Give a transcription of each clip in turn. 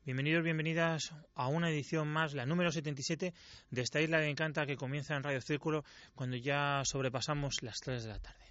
Bienvenidos, bienvenidas a una edición más, la número 77 de esta Isla de Encanta que comienza en Radio Círculo cuando ya sobrepasamos las 3 de la tarde.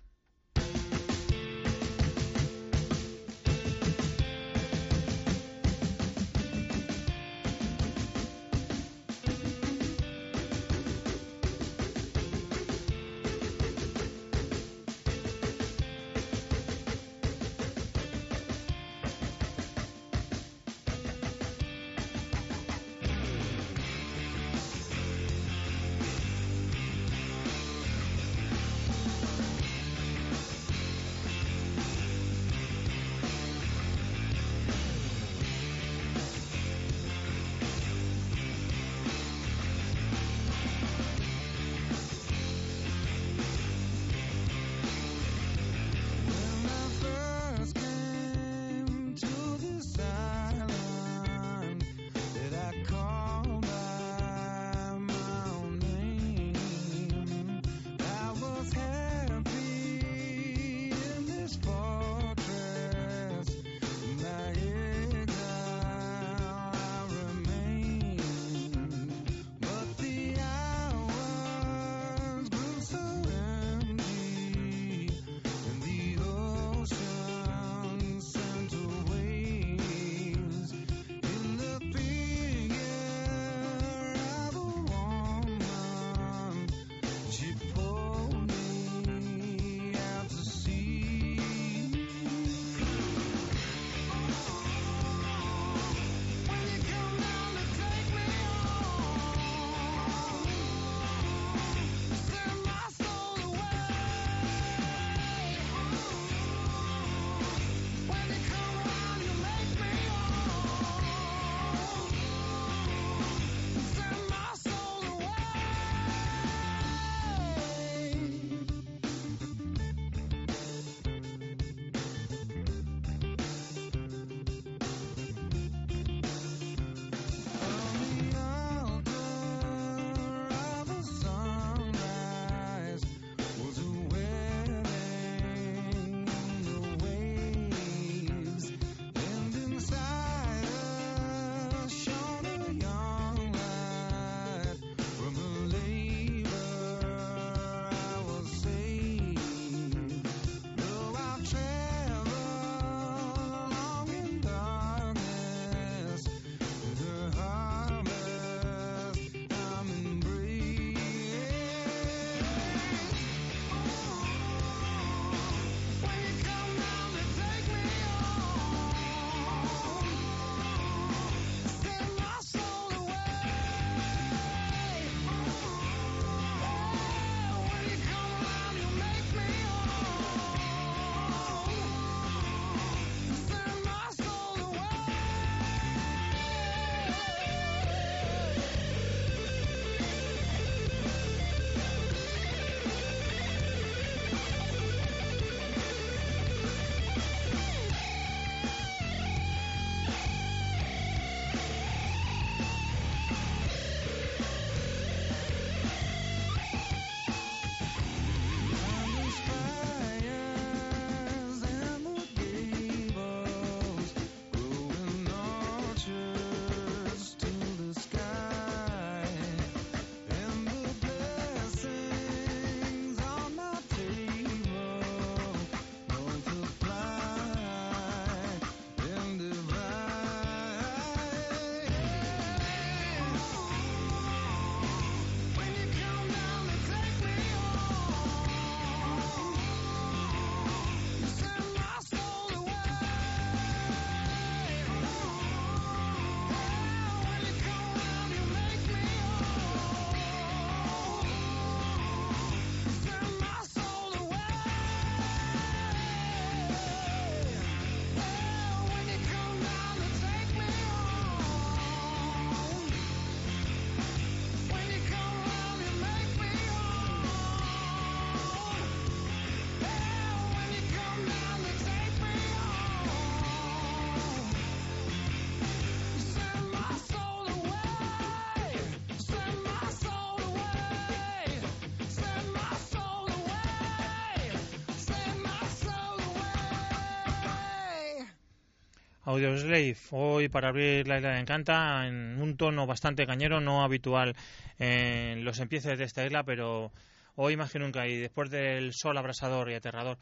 Audioslave, hoy para abrir la isla de Encanta en un tono bastante cañero, no habitual en los empieces de esta isla, pero hoy más que nunca y después del sol abrasador y aterrador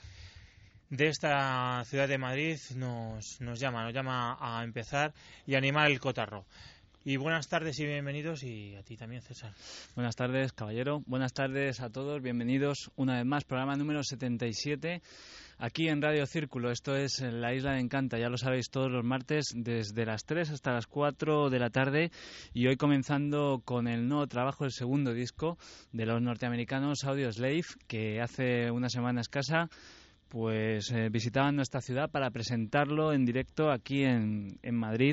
de esta ciudad de Madrid nos llama a empezar y animar el cotarro. Y buenas tardes y bienvenidos, y a ti también, César. Buenas tardes, caballero. Buenas tardes a todos. Bienvenidos una vez más, programa número 77, aquí en Radio Círculo. Esto es la Isla de Encanta, ya lo sabéis, todos los martes desde las 3 hasta las 4 de la tarde. Y hoy comenzando con el nuevo trabajo, el segundo disco de los norteamericanos Audioslave, que hace una semana escasa pues visitaban nuestra ciudad para presentarlo en directo aquí en Madrid,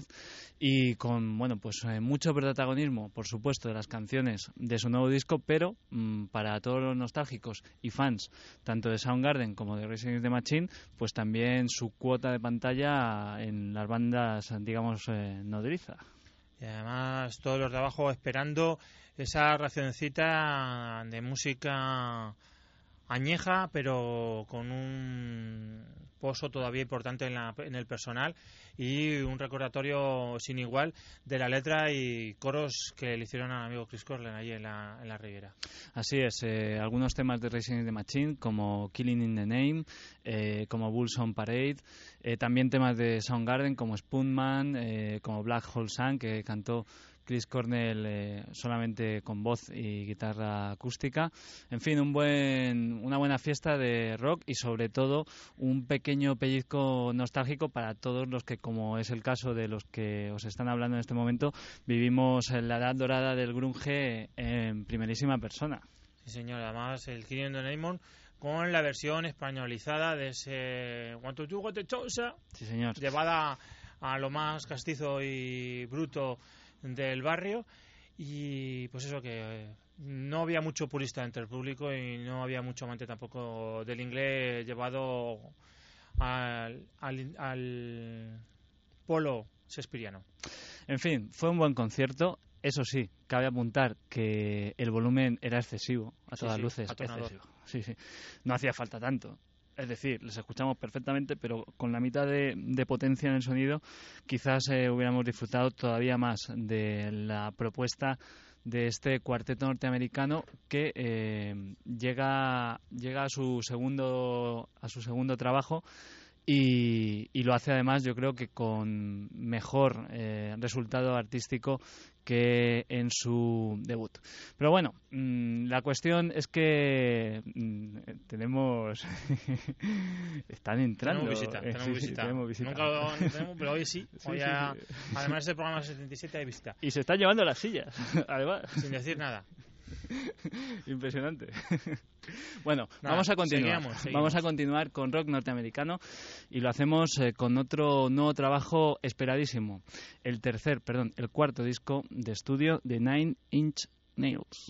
y con mucho protagonismo, por supuesto, de las canciones de su nuevo disco, pero para todos los nostálgicos y fans tanto de Soundgarden como de Rage Against the Machine, pues también su cuota de pantalla en las bandas, digamos, nodriza. Y además todos los de abajo esperando esa racioncita de música añeja, pero con un pozo todavía importante en el personal, y un recordatorio sin igual de la letra y coros que le hicieron al amigo Chris Cornell allí en la Riviera. Así es, algunos temas de Rage Against the Machine, como Killing in the Name, como Bulls on Parade, también temas de Soundgarden como Spoonman, como Black Hole Sun, que cantó Chris Cornell solamente con voz y guitarra acústica. En fin, una buena fiesta de rock, y sobre todo un pequeño pellizco nostálgico para todos los que, como es el caso de los que os están hablando en este momento, vivimos en la edad dorada del grunge en primerísima persona. Sí, señor. Además, el Killing in the Name con la versión españolizada de ese One to Two Got the Chosa, sí, señor, llevada a lo más castizo y bruto del barrio. Y pues eso, que no había mucho purista entre el público y no había mucho amante tampoco del inglés llevado al polo shakespeariano. En fin, fue un buen concierto. Eso sí, cabe apuntar que el volumen era excesivo, a todas luces, excesivo. Sí. No hacía falta tanto. Es decir, les escuchamos perfectamente, pero con la mitad de potencia en el sonido quizás hubiéramos disfrutado todavía más de la propuesta de este cuarteto norteamericano que llega a su segundo trabajo, y lo hace además, yo creo que con mejor resultado artístico que en su debut. Pero bueno, la cuestión es que tenemos están entrando. Tenemos visita. Nunca lo tenemos, pero hoy sí. Hoy además del programa 77 hay visita. Y se están llevando las sillas, además. Sin decir nada. Impresionante. Bueno, vamos a continuar. Seguimos. Vamos a continuar con rock norteamericano, y lo hacemos con otro nuevo trabajo esperadísimo. El cuarto disco de estudio de Nine Inch Nails.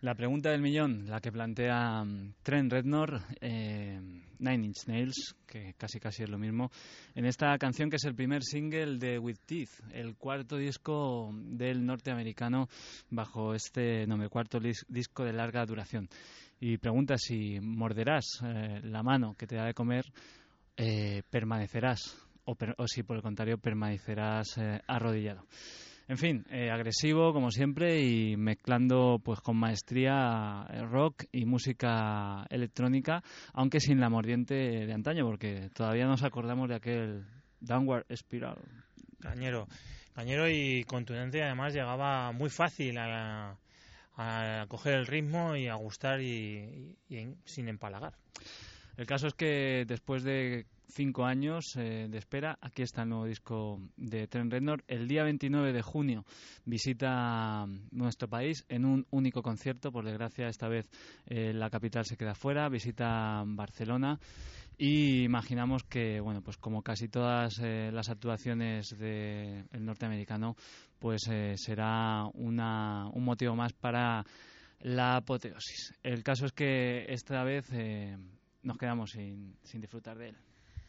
La pregunta del millón, la que plantea Trent Reznor, Nine Inch Nails, que casi es lo mismo, en esta canción que es el primer single de With Teeth, el cuarto disco del norteamericano bajo este nombre, cuarto disco de larga duración. Y pregunta si morderás la mano que te da de comer, permanecerás, o si por el contrario permanecerás arrodillado. En fin, agresivo como siempre y mezclando pues con maestría rock y música electrónica, aunque sin la mordiente de antaño, porque todavía nos acordamos de aquel Downward Spiral. Cañero y contundente, además llegaba muy fácil a coger el ritmo y a gustar y sin empalagar. El caso es que después de 5 años de espera, aquí está el nuevo disco de Trent Reznor. El día 29 de junio visita nuestro país en un único concierto. Por desgracia, esta vez la capital se queda fuera. Visita Barcelona y imaginamos que, bueno, pues como casi todas las actuaciones del norteamericano, pues será un motivo más para la apoteosis. El caso es que esta vez nos quedamos sin disfrutar de él.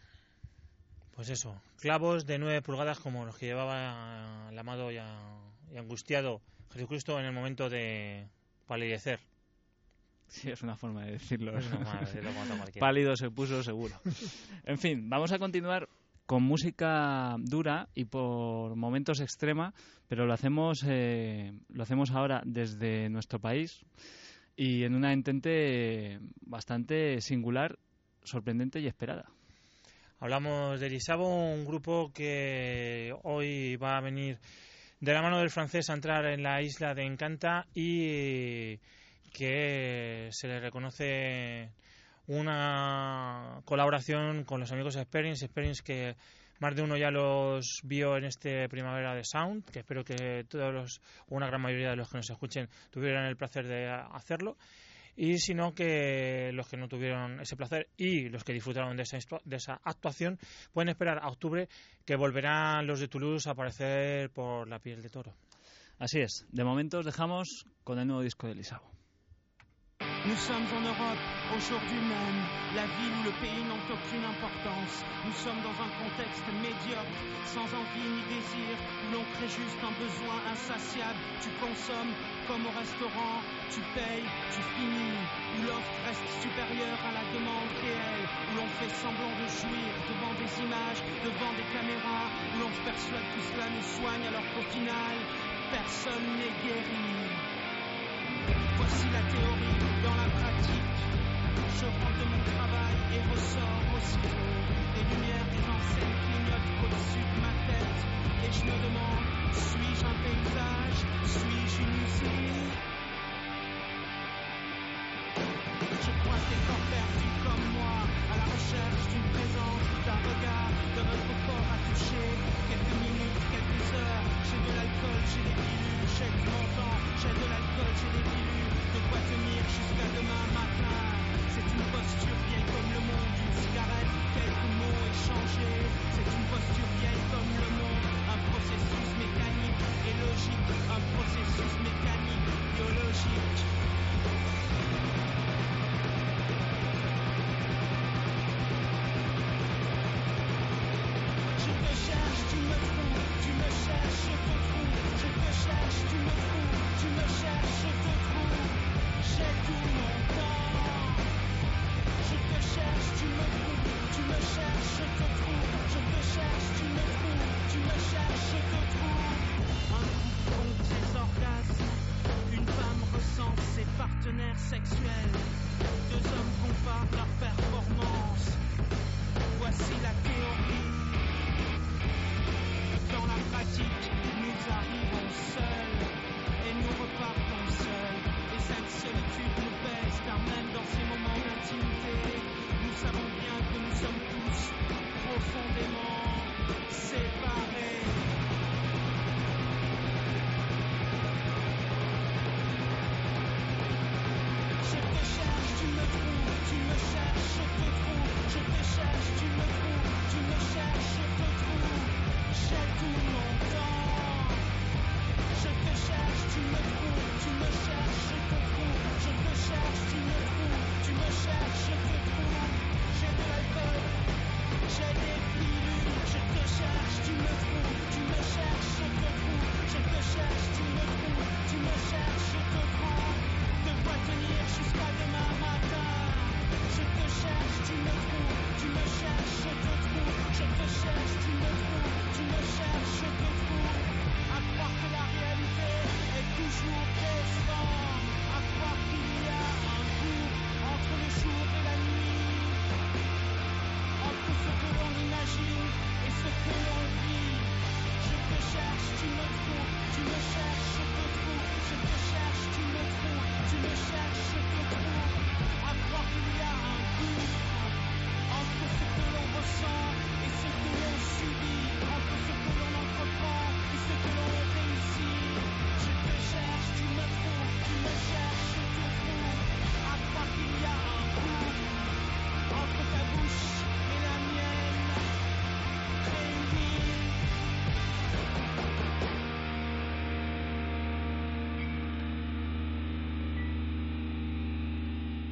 Pues eso, clavos de 9 pulgadas como los que llevaba el amado y angustiado Jesucristo en el momento de palidecer. Sí, es una forma de decirlo. Es una forma de decirlo como cualquiera. Pálido se puso seguro. En fin, vamos a continuar con música dura y por momentos extrema, pero lo hacemos ahora desde nuestro país y en una entente bastante singular, sorprendente y esperada. Hablamos de Elisabo, un grupo que hoy va a venir de la mano del francés a entrar en la isla de Encanta y que se le reconoce una colaboración con los amigos de Experience que más de uno ya los vio en este Primavera de Sound, que espero que una gran mayoría de los que nos escuchen tuvieran el placer de hacerlo. Y sino que los que no tuvieron ese placer y los que disfrutaron de esa actuación pueden esperar a octubre, que volverán los de Toulouse a aparecer por la piel de toro. Así es, de momento os dejamos con el nuevo disco de Elisabo. Nous sommes en Europe, aujourd'hui même, la ville où le pays n'ont aucune importance. Nous sommes dans un contexte médiocre, sans envie ni désir, où l'on crée juste un besoin insatiable. Tu consommes comme au restaurant, tu payes, tu finis, où l'offre reste supérieure à la demande réelle, où l'on fait semblant de jouir devant des images, devant des caméras, où l'on se persuade que cela nous soigne alors qu'au final, personne n'est guéri. Voici la théorie, dans la pratique, je rentre de mon travail et ressors aussitôt. Les lumières des enseignes clignotent au-dessus de ma tête et je me demande, suis-je un paysage, suis-je une usine? Je crois que les corps perdus comme moi, à la recherche d'une présence, d'un regard, de notre corps à toucher. Quelques minutes, quelques heures, j'ai de l'alcool, j'ai des pilules, j'ai du montant, j'ai de l'alcool, j'ai des pilules, de quoi tenir jusqu'à demain matin. C'est une posture vieille comme le monde, une cigarette, quelques mots échangés. C'est une posture vieille comme le monde, un processus mécanique et logique, un processus mécanique, biologique. Je te cherche, tu me trouves, tu me cherches, je te trouve. Je te cherche, tu me trouves, tu me cherches, je te trouve. J'ai tout mon temps. Je te cherche, tu me trouves, tu me cherches, je te trouve. Je te cherche, tu me trouves, tu me cherches, je te trouve. Un couple compte ses orgasmes, une femme recense ses partenaires sexuels. Deux hommes comparent leurs performances. Voici la théorie. Dans la pratique, nous arrivons seuls et nous repartons seuls. Et cette solitude nous pèse, car même dans ces moments d'intimité, nous savons bien que nous sommes tous profondément séparés. Je te cherche, tu me trouves, tu me cherches, je te trouve. Je te cherche, tu me trouves, tu me cherches, je te trouve. J'ai tout mon temps. Je te cherche, tu me trouves, tu me cherches, je te trouve.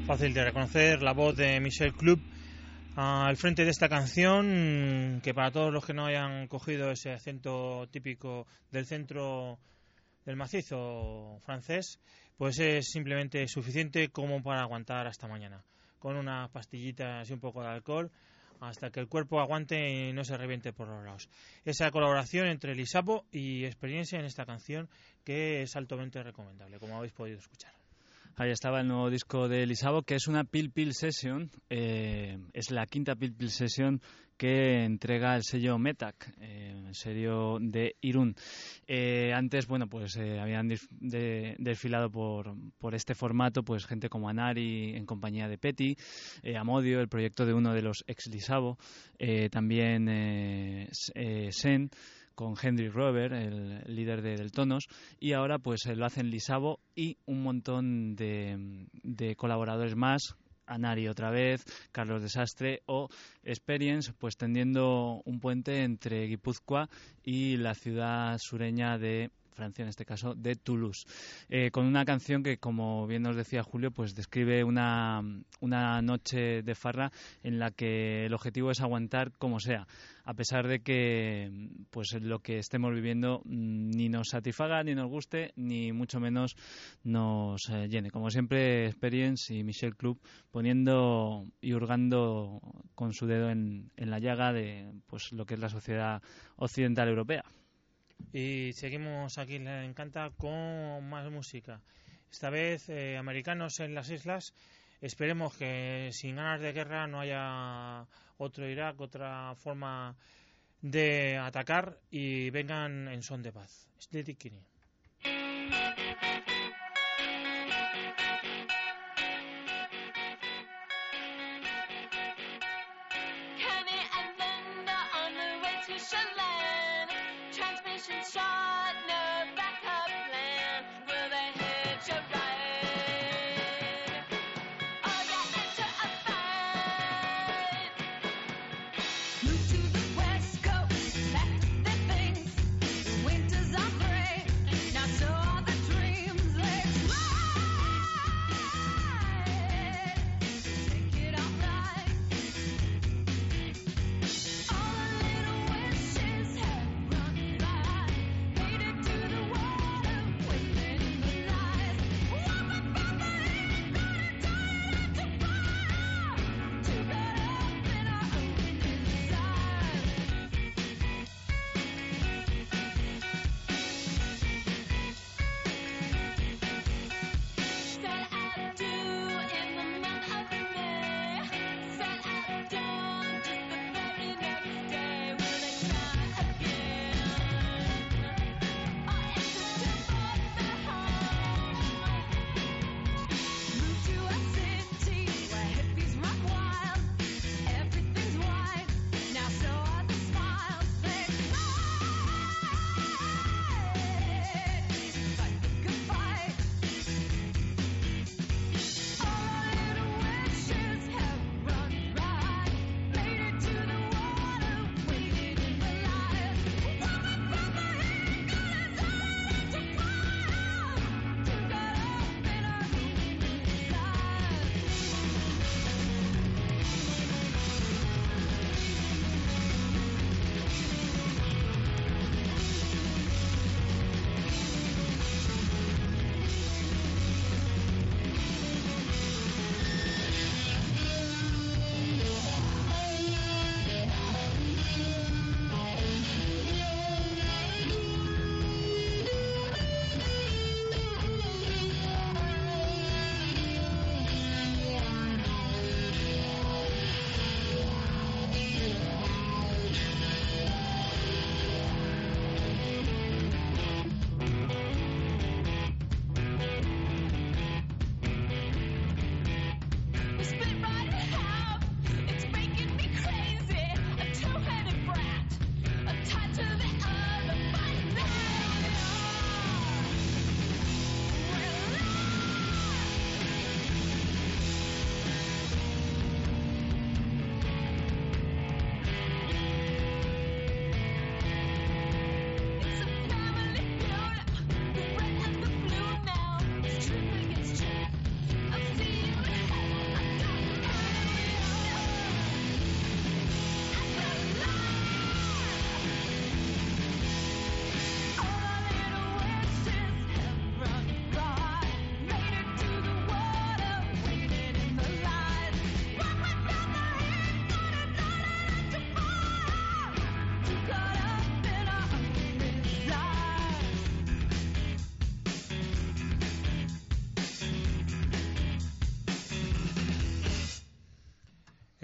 Fácil de reconocer la voz de Michel Club al frente de esta canción, que para todos los que no hayan cogido ese acento típico del centro del macizo francés, pues es simplemente suficiente como para aguantar hasta mañana, con unas pastillitas y un poco de alcohol, hasta que el cuerpo aguante y no se reviente por los lados. Esa colaboración entre Lisabo y Experience en esta canción, que es altamente recomendable, como habéis podido escuchar. Ahí estaba el nuevo disco de Lisabo, que es una Pil Pil Session, es la quinta Pil Pil Session que entrega el sello Metac, el sello de Irún. Antes, bueno, pues habían desfilado por este formato pues gente como Anari en compañía de Petty, Amodio, el proyecto de uno de los ex Lisabo, también Sen, con Henry Rover, el líder de Deltonos, y ahora pues lo hacen Lisabo y un montón de colaboradores más, Anari otra vez, Carlos Desastre o Experience, pues tendiendo un puente entre Guipúzcoa y la ciudad sureña de Francia, en este caso de Toulouse, con una canción que, como bien nos decía Julio, pues describe una noche de farra en la que el objetivo es aguantar como sea, a pesar de que pues lo que estemos viviendo ni nos satisfaga, ni nos guste, ni mucho menos nos llene. Como siempre, Experience y Michel Club poniendo y hurgando con su dedo en la llaga de pues lo que es la sociedad occidental europea. Y seguimos aquí en La Encanta con más música. Esta vez americanos en las islas. Esperemos que sin ganas de guerra no haya otro Irak, otra forma de atacar, y vengan en son de paz. Steady Kinney.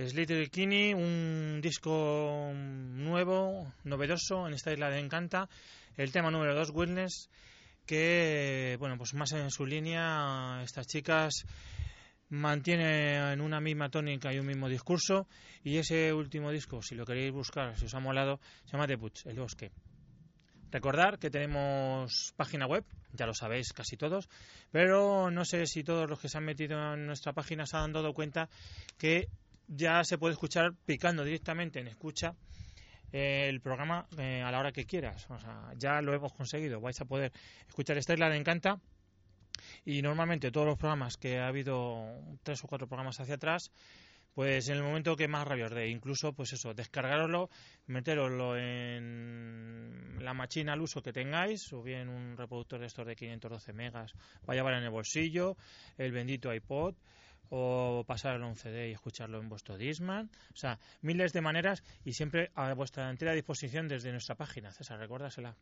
Sleater Kinney, un disco nuevo, novedoso en esta isla de Encanta. El tema número 2, Witness, que, bueno, pues más en su línea, estas chicas mantienen una misma tónica y un mismo discurso. Y ese último disco, si lo queréis buscar, si os ha molado, se llama The Bush, El Bosque. Recordar que tenemos página web, ya lo sabéis casi todos, pero no sé si todos los que se han metido en nuestra página se han dado cuenta que ya se puede escuchar picando directamente en escucha el programa a la hora que quieras. O sea, ya lo hemos conseguido. Vais a poder escuchar esta isla de Encanta, y normalmente todos los programas que ha habido 3 o 4 programas hacia atrás, pues en el momento que más rabia os dé, incluso pues eso, descargaroslo, meteroslo en la máquina al uso que tengáis, o bien un reproductor de estos de 512 megas, va a llevar en el bolsillo, el bendito iPod, o pasarlo a un CD y escucharlo en vuestro Discman. O sea, miles de maneras, y siempre a vuestra entera disposición desde nuestra página. César, recuérdasela.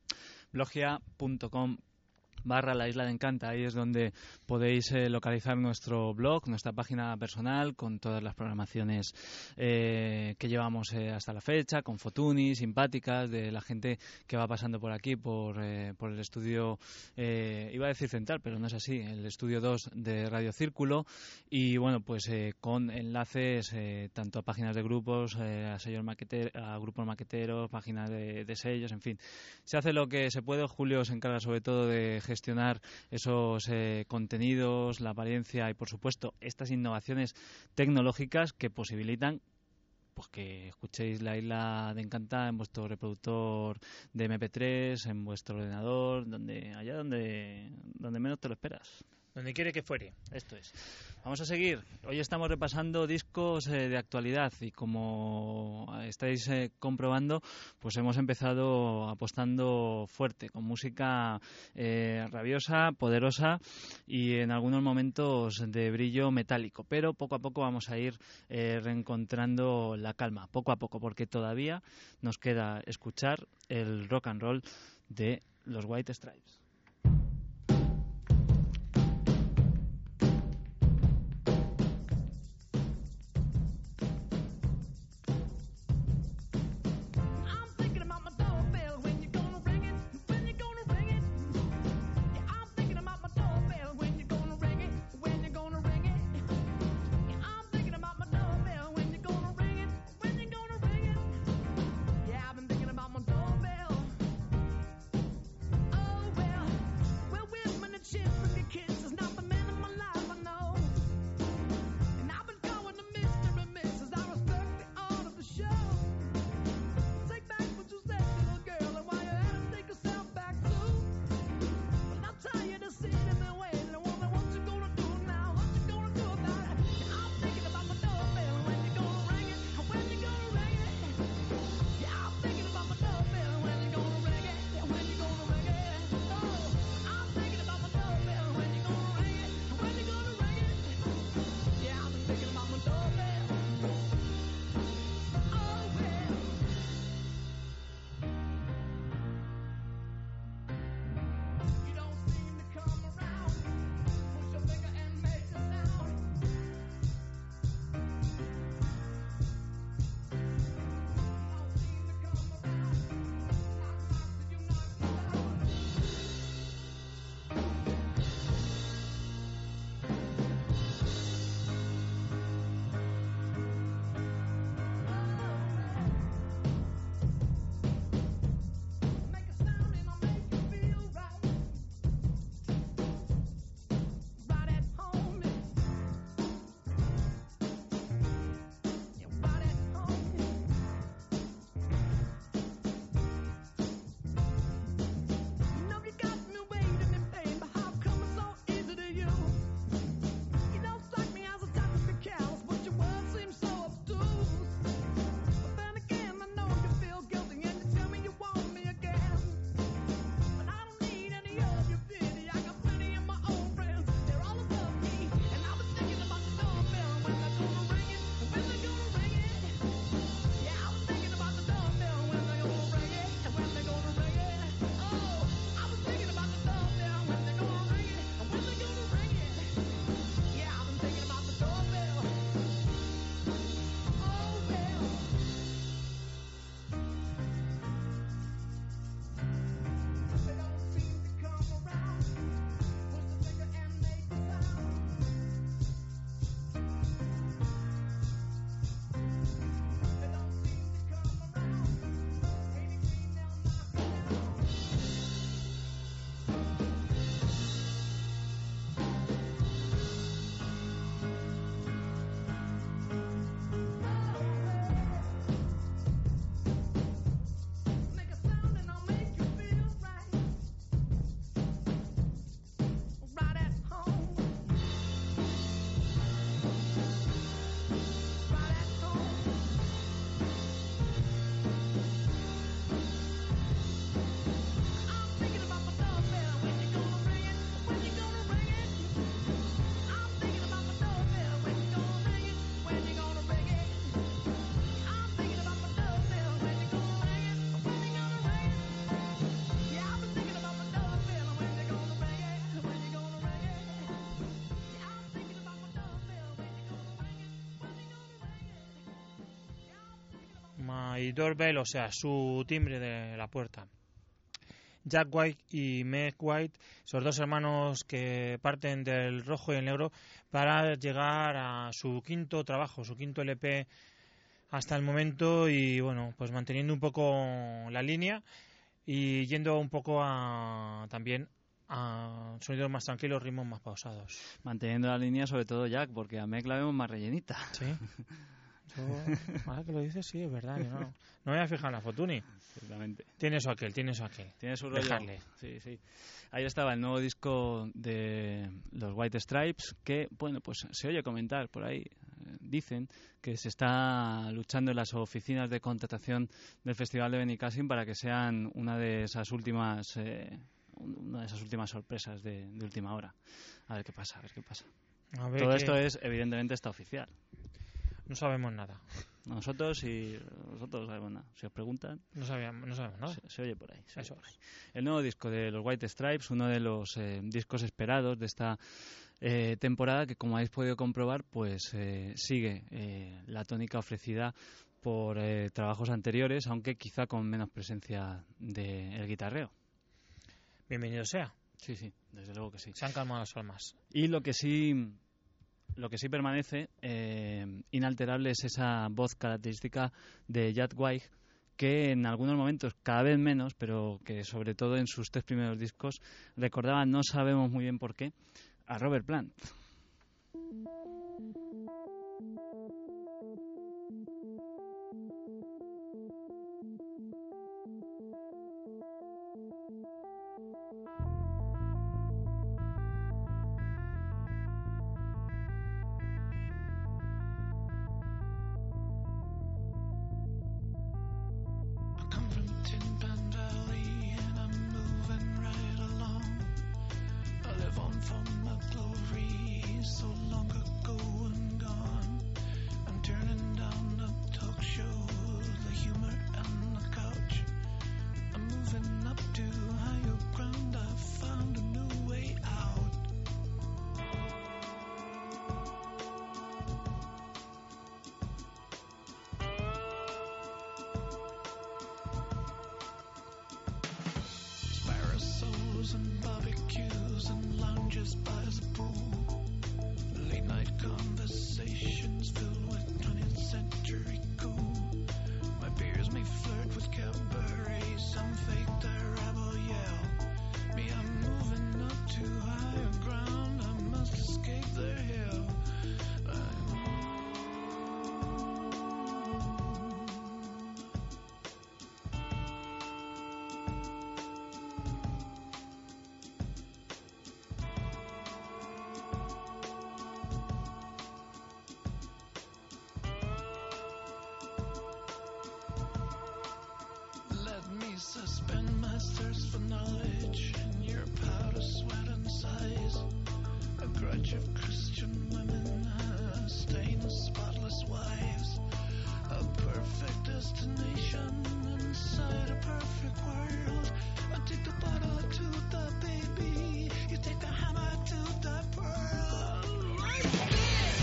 Blogia.com/La Isla de Encanta. Ahí es donde podéis localizar nuestro blog, nuestra página personal, con todas las programaciones que llevamos hasta la fecha, con fotunis simpáticas de la gente que va pasando por aquí, por el estudio, iba a decir central, pero no es así, el estudio 2 de Radio Círculo. Y bueno, pues con enlaces tanto a páginas de grupos, a grupos maqueteros, páginas de sellos, en fin. Se hace lo que se puede. Julio se encarga sobre todo de gestionar esos contenidos, la apariencia y, por supuesto, estas innovaciones tecnológicas que posibilitan pues que escuchéis La Isla de Encanta en vuestro reproductor de MP3, en vuestro ordenador, donde menos te lo esperas. Donde quiere que fuere. Esto es. Vamos a seguir. Hoy estamos repasando discos de actualidad, y como estáis comprobando, pues hemos empezado apostando fuerte, con música rabiosa, poderosa y en algunos momentos de brillo metálico. Pero poco a poco vamos a ir reencontrando la calma, poco a poco, porque todavía nos queda escuchar el rock and roll de los White Stripes. Well, doorbell, o sea, su timbre de la puerta. Jack White y Meg White, esos dos hermanos que parten del rojo y el negro para llegar a su quinto trabajo, su quinto LP hasta el momento, y bueno, pues manteniendo un poco la línea y yendo un poco también a sonidos más tranquilos, ritmos más pausados. Manteniendo la línea, sobre todo Jack, porque a Meg la vemos más rellenita. Sí. Ahora que lo dices, sí, es verdad. Yo no me voy a fijar en la Fotuni. Exactamente. Tiene su aquel. Tiene su rollo. Dejarle. Sí. Ahí estaba el nuevo disco de los White Stripes, que, bueno, pues se oye comentar por ahí. Dicen que se está luchando en las oficinas de contratación del Festival de Benicàssim para que sean una de esas últimas sorpresas de última hora. A ver qué pasa. Todo esto es, evidentemente, está oficial. No sabemos nada. Nosotros sabemos nada. Si os preguntan, no sabemos nada. Se oye por ahí. Eso es. El nuevo disco de los White Stripes, uno de los discos esperados de esta temporada, que, como habéis podido comprobar, pues sigue la tónica ofrecida por trabajos anteriores, aunque quizá con menos presencia del guitarreo. Bienvenido sea. Sí, desde luego que sí. Se han calmado las almas. Y lo que sí permanece inalterable es esa voz característica de Jack White, que en algunos momentos, cada vez menos, pero que sobre todo en sus 3 primeros discos, recordaba, no sabemos muy bien por qué, a Robert Plant. And barbecues and lounges by the pool, late night conversations filled with 20th century cool. My beers may flirt with cabaret, some fake their rebel yell. Me, I'm moving up to higher ground, I must escape their hill. Suspend my thirst for knowledge in your powder, sweat and sighs. A grudge of Christian women, a stain of spotless wives. A perfect destination inside a perfect world. I take the bottle to the baby, you take the hammer to the pearl. Like this.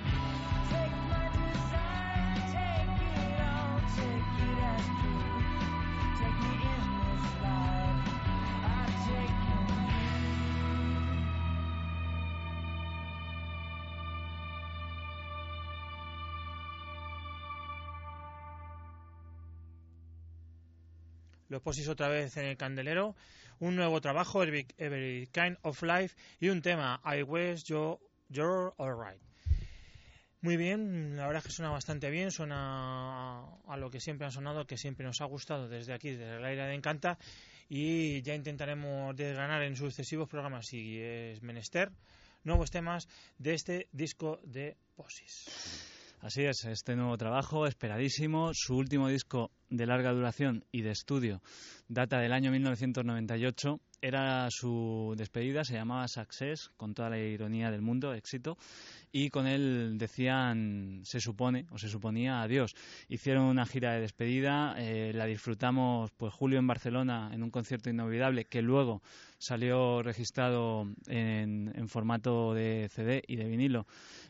Los Posis otra vez en el candelero, un nuevo trabajo, Every Kind of Life, y un tema, I Wish You're Alright. Muy bien, la verdad es que suena bastante bien, suena a lo que siempre ha sonado, que siempre nos ha gustado desde aquí, desde el aire de Encanta, y ya intentaremos desgranar en sucesivos programas, si es menester, nuevos temas de este disco de Posis. Así es, este nuevo trabajo, esperadísimo, su último disco de larga duración y de estudio data del año 1998, era su despedida, se llamaba Success, con toda la ironía del mundo, éxito, y con él decían, se supone, o se suponía, adiós. Hicieron una gira de despedida, la disfrutamos pues Julio en Barcelona en un concierto inolvidable que luego salió registrado en formato de CD y de vinilo,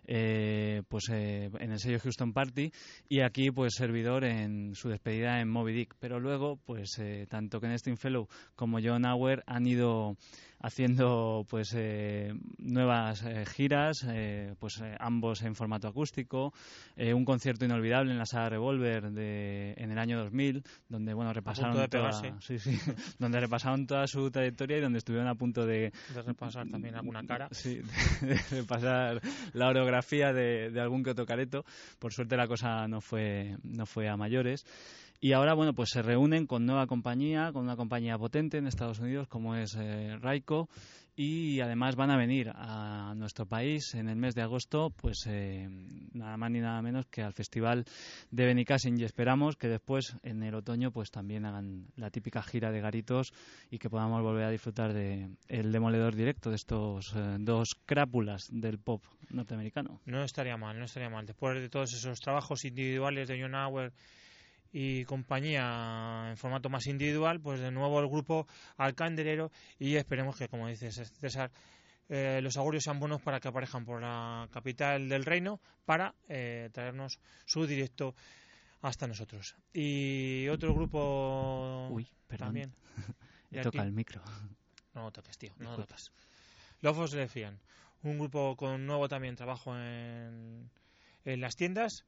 en el sello Houston Party, y aquí pues servidor en su despedida en Moby Dick. Pero luego pues tanto Ken Stringfellow como John Auer han ido haciendo pues nuevas giras, ambos en formato acústico, un concierto inolvidable en la sala Revolver en el año 2000, donde repasaron donde repasaron toda su trayectoria y donde estuvieron a punto de repasar también alguna cara. Sí, de repasar la orografía de algún que otro careto. Por suerte la cosa no fue a mayores. Y ahora, pues se reúnen con una compañía potente en Estados Unidos como es Raiko, y además van a venir a nuestro país en el mes de agosto, pues nada más ni nada menos que al Festival de Benicàssim, y esperamos que después en el otoño pues también hagan la típica gira de garitos y que podamos volver a disfrutar de el demoledor directo de estos dos crápulas del pop norteamericano. No estaría mal. Después de todos esos trabajos individuales de John Auer y compañía en formato más individual, pues de nuevo el grupo al candelero, y esperemos que, como dices César, los augurios sean buenos para que aparezcan por la capital del reino para traernos su directo hasta nosotros. Y otro grupo... Uy, perdón. También. Toca el micro. No lo toques, tío, no lo tocas. Love of Lesbian, un grupo con nuevo también trabajo en las tiendas,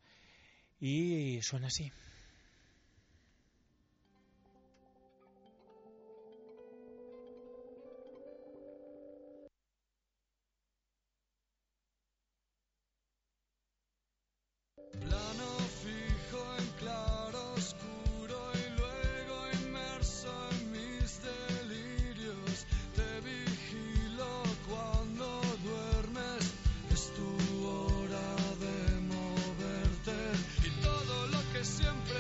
y suena así. Plano fijo en claro oscuro y luego inmerso en mis delirios. Te vigilo cuando duermes, es tu hora de moverte. Y todo lo que siempre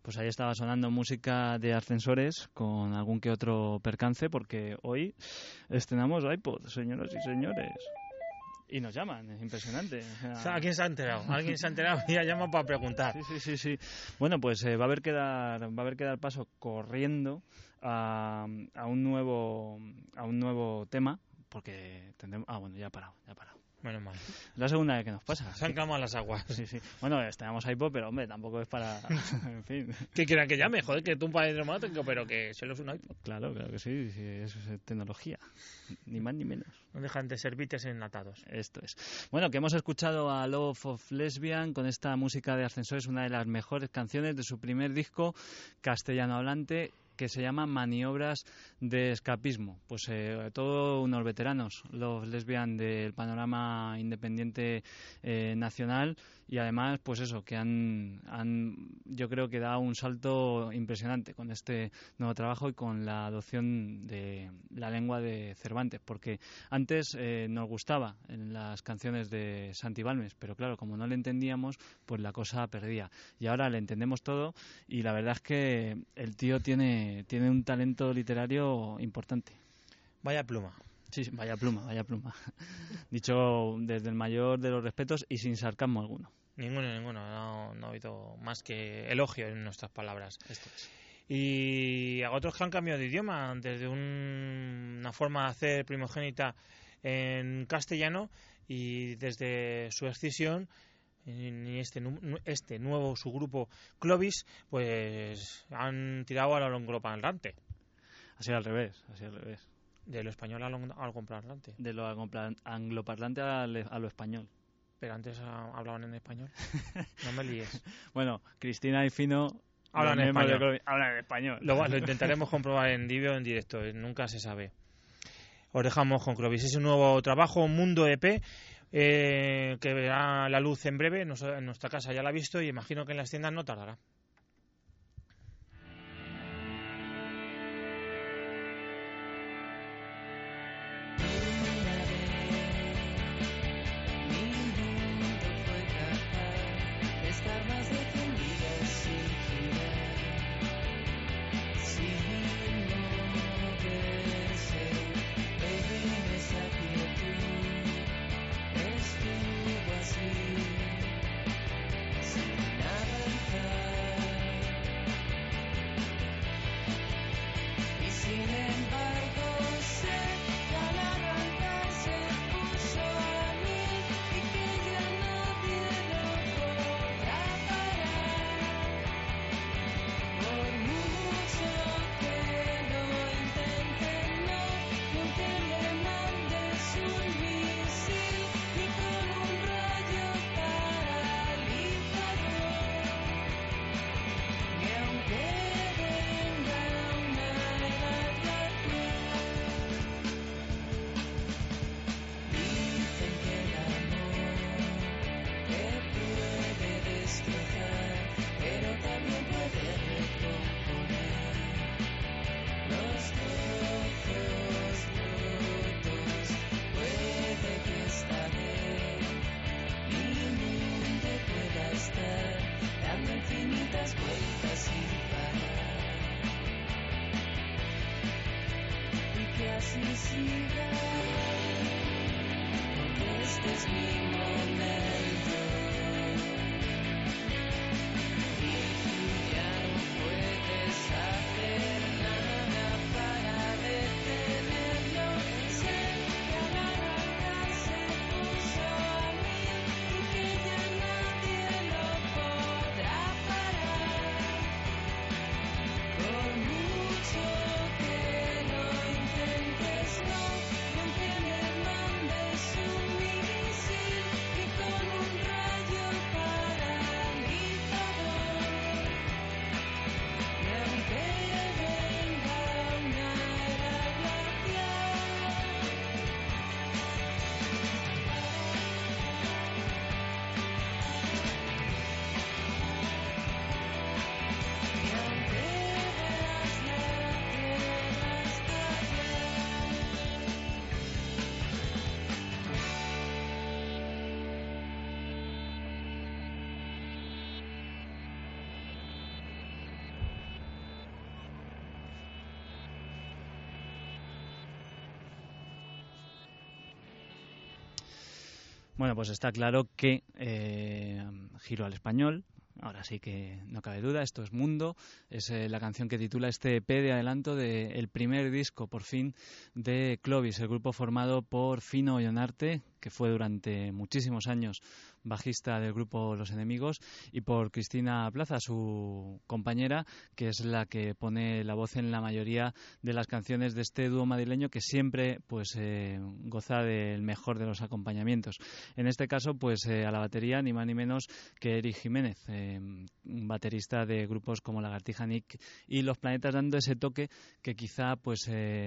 Pues ahí estaba sonando música de Ascensores con algún que otro percance, porque hoy estrenamos iPod, señoras y señores. Y nos llaman, es impresionante. O sea, ¿Alguien se ha enterado? Alguien se ha enterado y ha llamado para preguntar. Sí. Bueno, pues va a haber que dar paso corriendo a un nuevo tema, porque tendremos... bueno, ya ha parado. Menos mal. Es la segunda vez que nos pasa. Se han calmado las aguas. Sí. Bueno, estrenamos iPod, pero hombre, tampoco es para... en fin. ¿Qué quieran que llame? Joder, que tú un padre dramático, pero que solo es un iPod. Claro que sí, es tecnología. Ni más ni menos. No dejan de ser bites enlatados. Esto es. Bueno, que hemos escuchado a Love of Lesbian con esta música de Ascensores, una de las mejores canciones de su primer disco castellano hablante, que se llama Maniobras de Escapismo. Pues todos unos veteranos, los Lesbian del panorama independiente nacional, y además, pues eso, que han yo creo que dado un salto impresionante con este nuevo trabajo y con la adopción de la lengua de Cervantes, porque antes nos gustaba en las canciones de Santi Balmes, pero claro, como no le entendíamos, pues la cosa perdía. Y ahora le entendemos todo, y la verdad es que el tío tiene un talento literario importante. Vaya pluma. Sí, vaya pluma. Dicho desde el mayor de los respetos y sin sarcasmo alguno. Ninguno. No ha habido más que elogio en nuestras palabras. Esto es. Y a otros que han cambiado de idioma, desde una forma de hacer primogénita en castellano, y desde su escisión en este nuevo subgrupo Clovis, pues han tirado a lo angloparlante. Ha sido al revés. De lo español a lo angloparlante. De lo angloparlante a lo español. Pero antes hablaban en español. No me líes. Bueno, Cristina y Fino hablan en español. Lo intentaremos comprobar en vivo o en directo. Nunca se sabe. Os dejamos con Clovis. Es un nuevo trabajo, Mundo EP, que verá la luz en breve. En nuestra casa ya la ha visto, y imagino que en las tiendas no tardará. No entiende el man de su misil. Bueno, pues está claro que giro al español. Ahora sí que no cabe duda, esto es Mundo, es la canción que titula este EP de adelanto del primer disco, por fin, de Clovis, el grupo formado por Fino Ollonarte, que fue durante muchísimos años bajista del grupo Los Enemigos, y por Cristina Plaza, su compañera, que es la que pone la voz en la mayoría de las canciones de este dúo madrileño, que siempre pues goza del mejor de los acompañamientos. En este caso, pues a la batería ni más ni menos que Eric Jiménez, un baterista de grupos como Lagartija Nick y Los Planetas, dando ese toque que quizá pues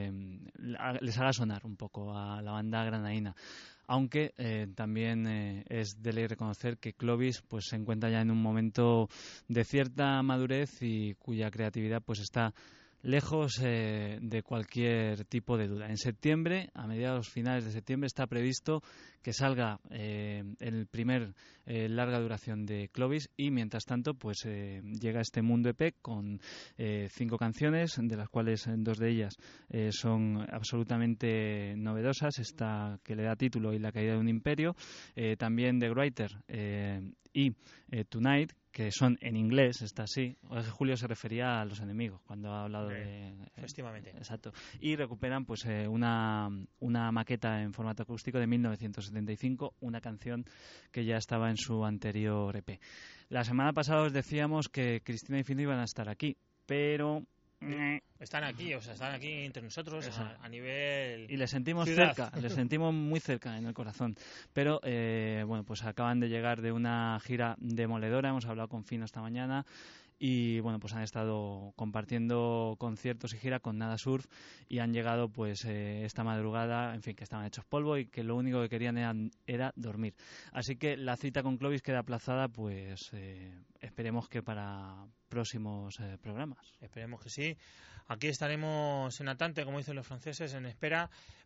les haga sonar un poco a la banda granadina. Aunque también es de ley reconocer que Clovis pues se encuentra ya en un momento de cierta madurez y cuya creatividad pues está lejos de cualquier tipo de duda. En septiembre, a mediados finales de septiembre, está previsto que salga el primer larga duración de Clovis, y mientras tanto pues llega este Mundo EP con 5 canciones, de las cuales 2 de ellas son absolutamente novedosas, esta que le da título y La caída de un imperio, también The Writer y Tonight, que son en inglés, está así. Julio se refería a Los Enemigos cuando ha hablado de... Efectivamente. Exacto. Y recuperan pues una maqueta en formato acústico de 1975, una canción que ya estaba en su anterior EP. La semana pasada os decíamos que Cristina y Fino iban a estar aquí, pero... Están aquí, o sea, están aquí entre nosotros a nivel y les sentimos ciudad. cerca, les sentimos muy cerca en el corazón. Pero, bueno, pues acaban de llegar de una gira demoledora, hemos hablado con Fino esta mañana, y bueno, pues han estado compartiendo conciertos y gira con Nada Surf, y han llegado pues esta madrugada, en fin, que estaban hechos polvo y que lo único que querían era dormir. Así que la cita con Clovis queda aplazada, pues esperemos que para próximos programas. Esperemos que sí. Aquí estaremos en Atante, como dicen los franceses, en espera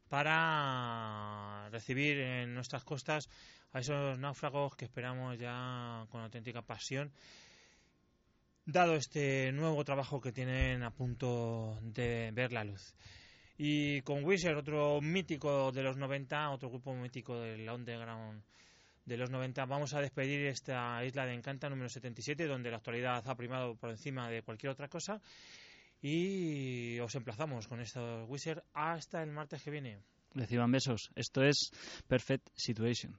para recibir en nuestras costas a esos náufragos que esperamos ya con auténtica pasión, dado este nuevo trabajo que tienen a punto de ver la luz. Y con Weezer, otro mítico de los 90, otro grupo mítico del underground de los 90, vamos a despedir esta Isla de Encanta número 77, donde la actualidad ha primado por encima de cualquier otra cosa, y os emplazamos con estos Weezer hasta el martes que viene. Reciban besos. Esto es Perfect Situation.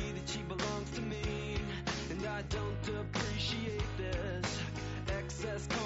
I don't appreciate this excess